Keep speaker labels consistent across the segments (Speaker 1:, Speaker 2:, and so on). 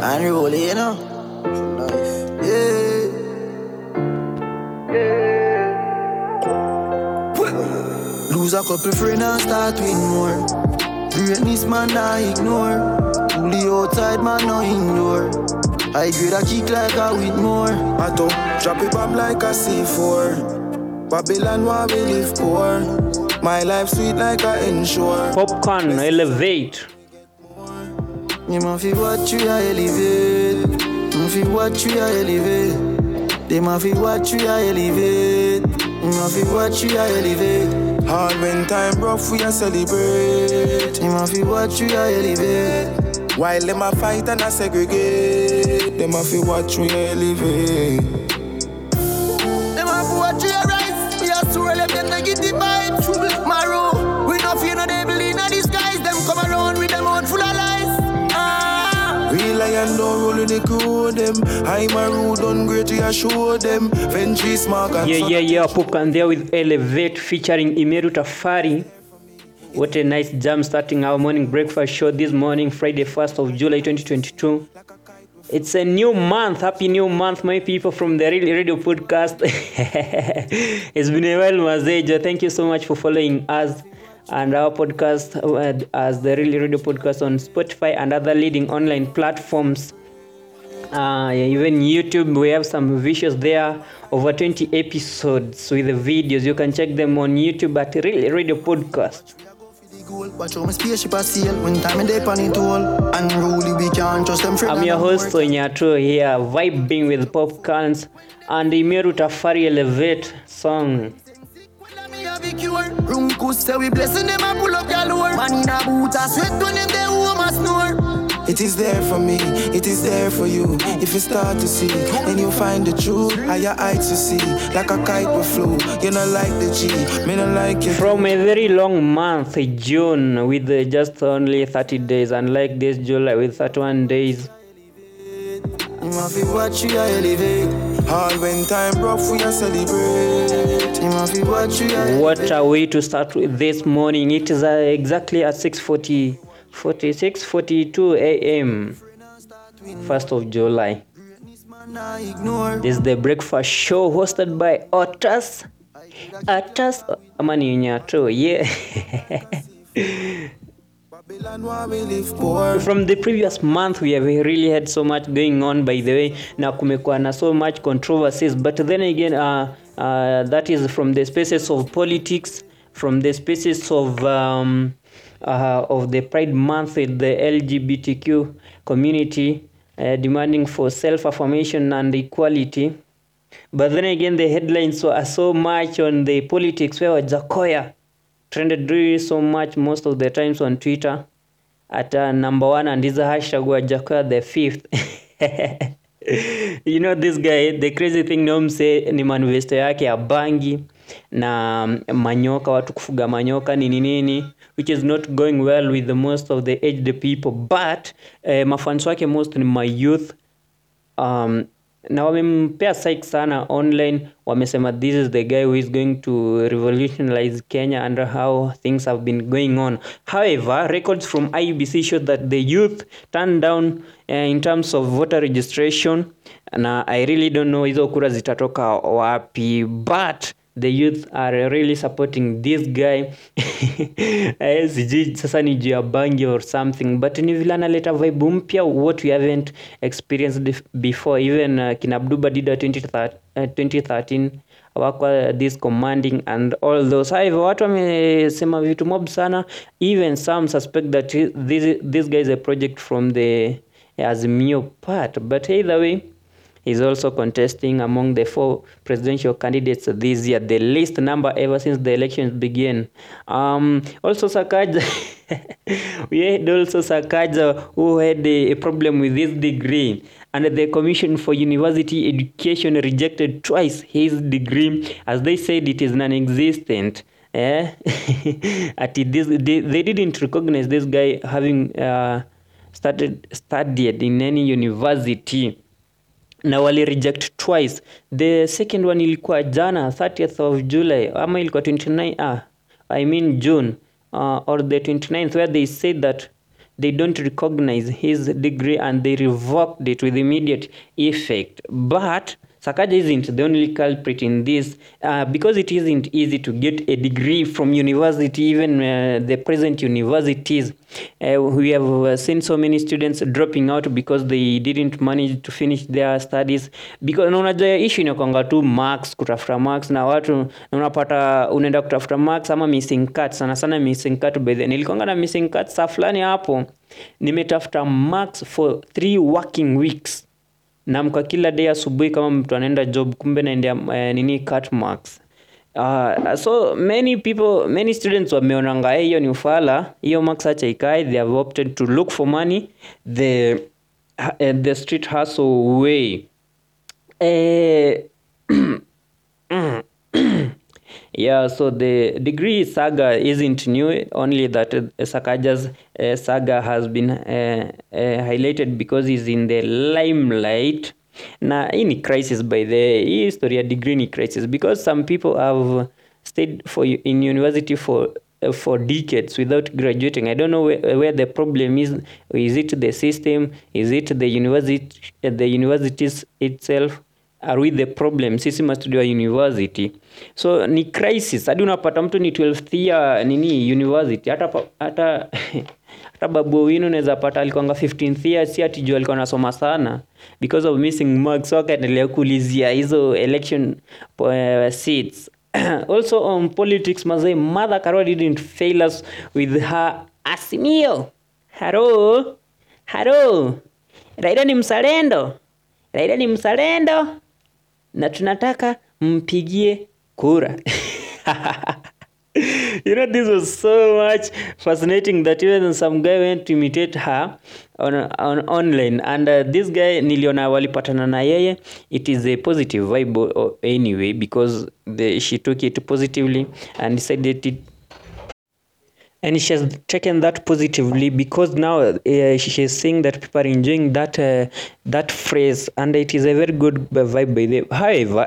Speaker 1: And roll it, you know. For life. Yeah. Lose a couple friends and start with more. Greatness man I ignore. Fully outside man no indoor. I grade a kick like a with more.
Speaker 2: I don't drop it bomb like a C4. Babylon where we live poor. My life sweet like a ensure.
Speaker 3: Popcorn, elevate.
Speaker 1: You must feel what you are elevate. You feel what you are elevate. They must feel what you are elevate. You must feel what you are elevate.
Speaker 2: Hard when time rough we a celebrate.
Speaker 1: You must feel what you are elevate.
Speaker 2: While them a fight and a segregate. Them a feel what we elevate.
Speaker 1: Them a feel what you are rise. We are so relevant them negative vibes. Maru, we no fear no devil in the skies. Them come around with them out full of lies.
Speaker 2: Real lion don't roll with the crew them. I'm a rude on great to show them. Venture smart and
Speaker 3: Yeah, Popcorn there with Elevate featuring Imeru Tafari. What a nice jam starting our morning breakfast show this morning, Friday 1st of July 2022. It's a new month. Happy new month, my people from the Real Radio Podcast. It's been a while, Mazejo. Thank you so much for following us and our podcast as the Real Radio Podcast on Spotify and other leading online platforms. Even YouTube, we have some visuals there, over 20 episodes with the videos. You can check them on YouTube at Real Radio Podcast.
Speaker 1: Watch how my spaceship a sail when time and day pan it all. Unruly we can't trust them.
Speaker 3: I'm your host Onyatro here, vibing with Popcorns and Imeru Tafari Elevate song.
Speaker 1: Runkus say we blessing them and pull up your lure. Man in a boot a sweat when them they home a snore.
Speaker 2: it is there for me, it is there for you. If you start to see, then you find the truth. Higher heights you see, like a kite will flow. You not like the G, me not like it.
Speaker 3: From a very long month, June, with just only 30 days, unlike this July with 31 days.
Speaker 1: You must feel what you are elevate.
Speaker 2: Hard when time rough we a celebrate.
Speaker 1: You must feel what you are
Speaker 3: What a way to start with this morning. It is exactly at 6:42 a.m. 1st of July. This is the breakfast show hosted by Otas Amani Unyato. Yeah. From the previous month, we have really had so much going on, by the way. Now, kumekuwa na so much controversies, but then again, that is from the spaces of politics, from the spaces of the Pride Month with the LGBTQ community demanding for self-affirmation and equality. But then again, the headlines are so much on the politics, where Jacoya trended really so much most of the times on Twitter at number one, and this hashtag was Jacoya the 5th. You know this guy, the crazy thing say ni manifesto yake ya bangi na manyoka, watu kufuga manyoka nini, which is not going well with the most of the aged people, but mafans wake most ni my youth. Na wamempea psych sana online, wamesema this is the guy who is going to revolutionize Kenya and how things have been going on. However, records from IEBC show that the youth turned down in terms of voter registration, and I really don't know hizo kura zitatoka wapi, but the youth are really supporting this guy. Sasa ni juu ya bangi or something, but ni vile analeta vibe mpya, what we haven't experienced before. Even kina Abduba Dida 2013 wakwa this commanding and all those. However, watu wamesema vitu mob sana. Even some suspect that this guy is a project from the Azimio part, but either way, he's also contesting among the 4 presidential candidates this year, the least number ever since the elections began. Also Sakaja, we had also Sakaja who had a problem with his degree, and the Commission for University Education rejected twice his degree, as they said it is non-existent. They didn't recognize this guy having studied in any university. Na wali reject twice. The second one ilikuwa jana 30th of July, ama ilikuwa 29 June or the 29th, where they said that they don't recognize his degree and they revoked it with immediate effect. But Sakaja isn't the only culprit in this, because it isn't easy to get a degree from university, even the present universities. We have seen so many students dropping out because they didn't manage to finish their studies, because unajua issue inakwanga tu marks, kutafuta marks, na watu unapata unaenda kutafuta marks ama missing cuts, sana missing cut. By then nilikwanga na missing cuts sa fulani hapo, nimetafuta marks for 3 working weeks. Naamka kila day asubuhi kama mtu anaenda job, kumbe naendea cut marks. So many students wameonanga hiyo ni ufala, hiyo marks acha ikae. They have opted to look for money the street hustle way. Yeah, so the degree saga isn't new, only that Sakaja's saga has been highlighted because he's in the limelight. Na hii ni crisis, by the hii story ya degree ni crisis, because some people have stayed in university for decades without graduating. I don't know where the problem is. Is it the system? Is it the universities itself? Are we the problem? Sisi must do a university. So ni crisis. Hadi unapata mtu ni 12th year university. Hata Babu Owino unaweza pata alikuwa 15th year, si ati juu alikuwa anasoma sana, because of missing marks. So akaendelea kuulizia hizo election seats. Also on politics, mazee, Martha Karua didn't fail us with her Azimio. Haro. Raila ni mzalendo na tunataka mpigie kura. You know, this was so much fascinating that even some guy went to imitate her on online, and this guy niliona walipatana na yeye. It is a positive vibe anyway, because she took it positively and decided it. And she has taken that positively, because now she is saying that people are enjoying that phrase, and it is a very good vibe by them. However,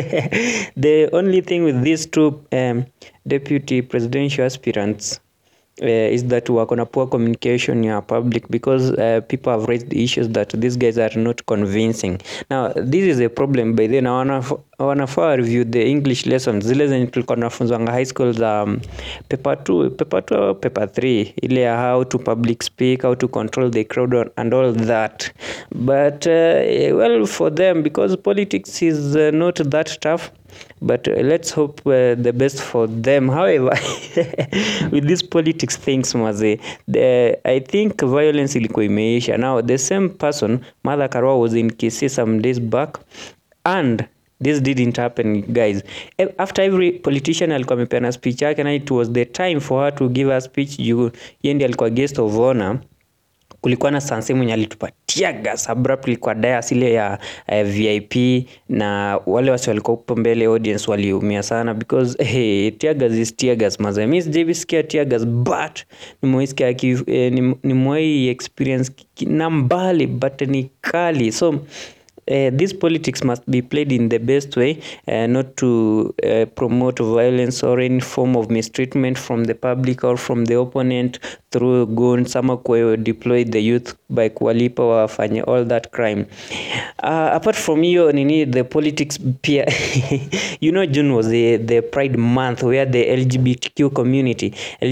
Speaker 3: the only thing with these two deputy presidential aspirants is that wako na poor communication ya public, because people have raised the issues that these guys are not convincing. Now this is a problem by then. Wanafaa review the English lessons zile zenye tulikuwa tunafunzwa high school za paper 2 paper 3, ile ya how to public speak, how to control the crowd and all that. But well, for them, because politics is not that tough, but let's hope the best for them. However, with these politics things, maze, I think violence ilikuwa imeisha. Now the same person, Martha Karua, was in Kisii some days back, and this didn't happen, guys. After every politician alikuwa amepeana speech yake, na it was the time for her to give a speech. Yeye ndiye alikuwa guest of honor. Kulikuwa na Sanse mwenye alitupatia gas abruptly kwa dais ile ya VIP, na wale wasi walikuwa hapo mbele audience waliumia sana, because tear gas is tear gas, maza. Mimi sijisikia tear gas, but nimeisikia nimewahi experience na mbali, but ni kali. So this politics must be played in the best way, not to promote violence or any form of mistreatment from the public or from the opponent through guns, ama deploy the youth by kuwalipa wafanye all that crime. Apart from hiyo the politics pia you know, June was the Pride month, where the LGBTQ community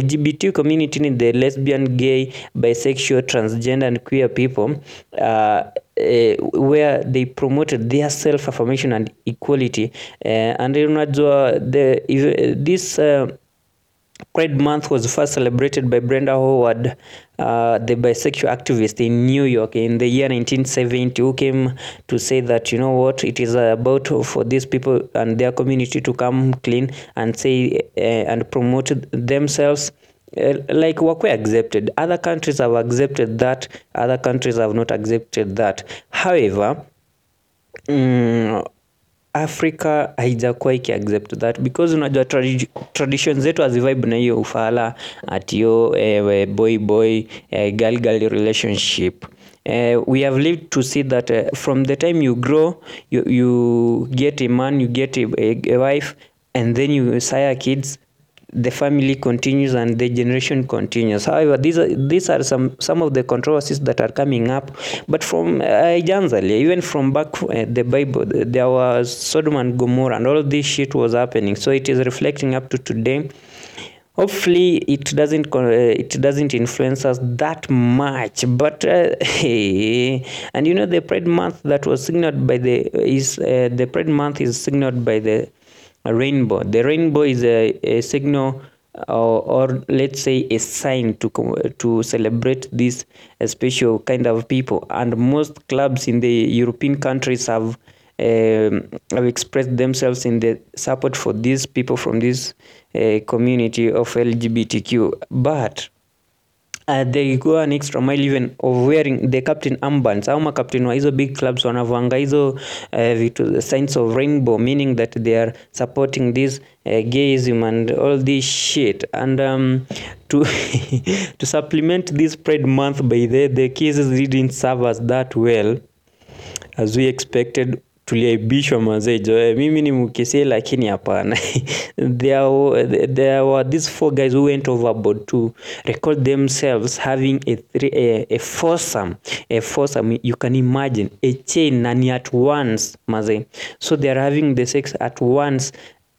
Speaker 3: in the lesbian, gay, bisexual, transgender and queer people, where they promoted their self-affirmation and equality, and unajua this Pride month was first celebrated by Brenda Howard, the bisexual activist in New York in the year 1970, who came to say that, you know what, it is about for these people and their community to come clean and say and promote themselves like were accepted. Other countries have accepted that, other countries have not accepted that. However, Africa haijakuwa accept that, because unajua traditions zetu hazivibe na hiyo ufala atio boy girl relationship. We have lived to see that from the time you grow, you get a man, you get a wife, and then you sire kids. the family continues and the generation continues. However, these are some of the controversies that are coming up, but from even from back the Bible, there was Sodom and Gomorrah and all this shit was happening, so it is reflecting up to today. Hopefully it doesn't influence us that much, but and the Pride month that was signaled by the Pride month is signaled by the rainbow. The rainbow is a signal, or let's say a sign to celebrate this special kind of people, and most clubs in the European countries have expressed themselves in the support for these people from this community of LGBTQ. But they go an extra mile even of wearing the captain armbands. Au makaptain wa hizo big clubs wanavanga hizo the signs of rainbow, meaning that they are supporting this gayism and all this shit. And to to supplement this Pride month, by the cases didn't serve us that well as we expected. Tuliaibishwa mazejo, mimi ni mkisi lakini hapana. There were these 4 guys who went overboard to record themselves having a foursome. You can imagine a chain nani at once maze. So they are having the sex at once.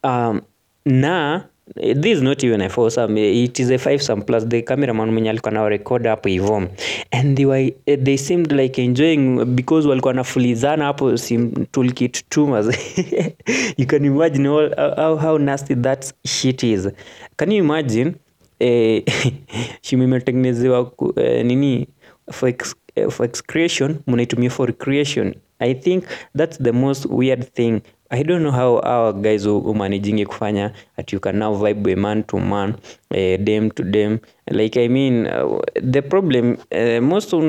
Speaker 3: This is not even a foursome, it is a 5-some plus. The cameraman mwenye alikuwa na record hapo hivyo, and they seemed like enjoying because walikuwa nafulizana hapo sim toolkit too maze. You can imagine how nasty that shit is. Can you imagine shimetengenezewa nini for excretion, mnaitumia for recreation. I think that's the most weird thing. I don't know how our guys who managing kufanya that you can now vibe man to man, dem to dem. Like I mean, the problem the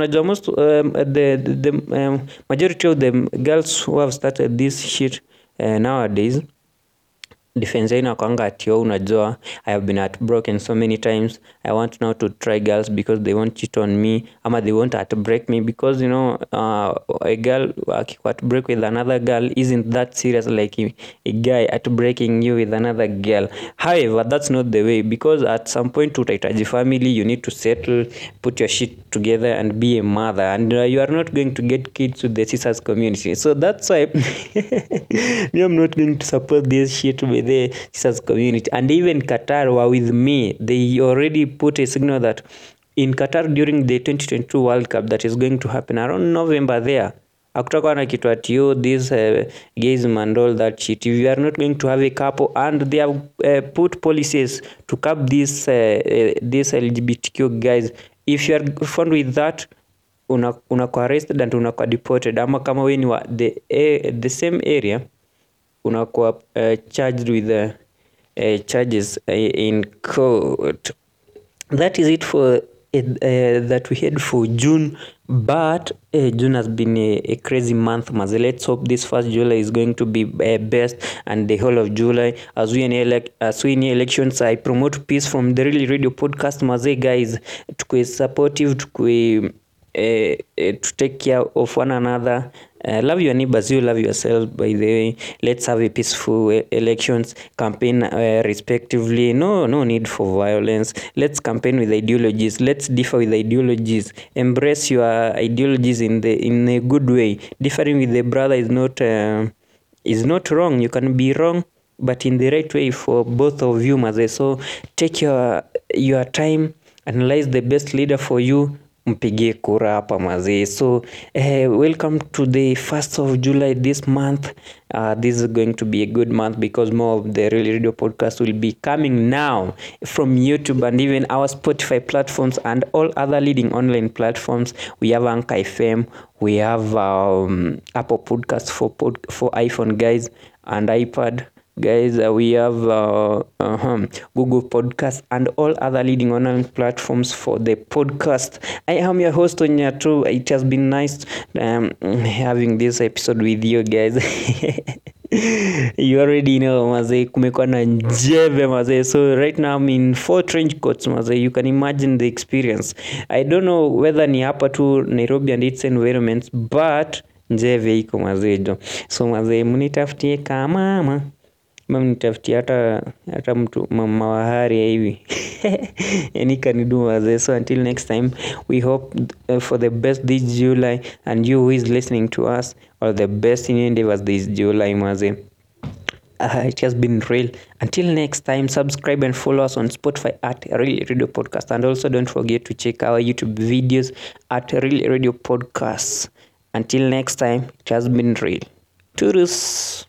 Speaker 3: majority of the girls who have started this shit nowadays, defense inakwanga atio unajua I have been heartbroken so many times, I want now to try girls because they won't cheat on me, ama they won't heartbreak me, because a girl heartbreak with another girl isn't that serious like a guy heartbreaking you with another girl. However, that's not the way, because at some point utahitaji family, you need to settle, put your shit together and be a mother, and you are not going to get kids with the sisters community. So that's why I'm not going to support this shit with the sisters community. And even Qatar were with me. They already put a signal that in Qatar during the 2022 World Cup that is going to happen around November there, akutakuwa na kitu ati this gayism and all that shit. If you are not going to have a couple, and they have put policies to curb this LGBTQ guys, if you are found with that, unakuwa arrested and unakuwa deported, ama kama wewe ni wa the same area unakuwa charged with charges in court. That is it for that we had for June. But June has been a crazy month maze. Let's hope this first July is going to be best, and the whole of July as we in elections. I promote peace from the Really Radio podcast maze. Guys, tukue supportive, tukue to take care of one another. Love your neighbors, you love yourself, by the way. Let's have a peaceful elections, campaign respectively. No need for violence. Let's campaign with ideologies. Let's differ with ideologies. Embrace your ideologies in a good way. Differing with the brother is not wrong. You can be wrong, but in the right way for both of you maze. So take your time, analyze the best leader for you, mpige kura hapa maze. So welcome to the 1st of July this month. This is going to be a good month because more of the Really Radio podcast will be coming now from YouTube and even our Spotify platforms and all other leading online platforms. We have Anchor FM, we have Apple Podcasts for iPhone guys and iPad guys. We have Google Podcasts and all other leading online platforms for the podcast. I am your host Onyatu. It has been nice having this episode with you guys. You already know maze, kumekuwa na njeve maze. So right now I'm in 4 trench coats maze. You can imagine the experience. I don't know whether ni hapa tu Nairobi and its environments, but njeve iko mazejo. So maze, munitafutie kama mama mama nitafutia hata mtu mama wa Haria hivi. Any can do as so. Until next time, we hope for the best this July, and you who is listening to us, all the best in your endeavors this July, maze. It has been real. Until next time, subscribe and follow us on Spotify at Real Radio Podcast, and also don't forget to check our YouTube videos at Real Radio Podcast. Until next time, it has been real. Toodles.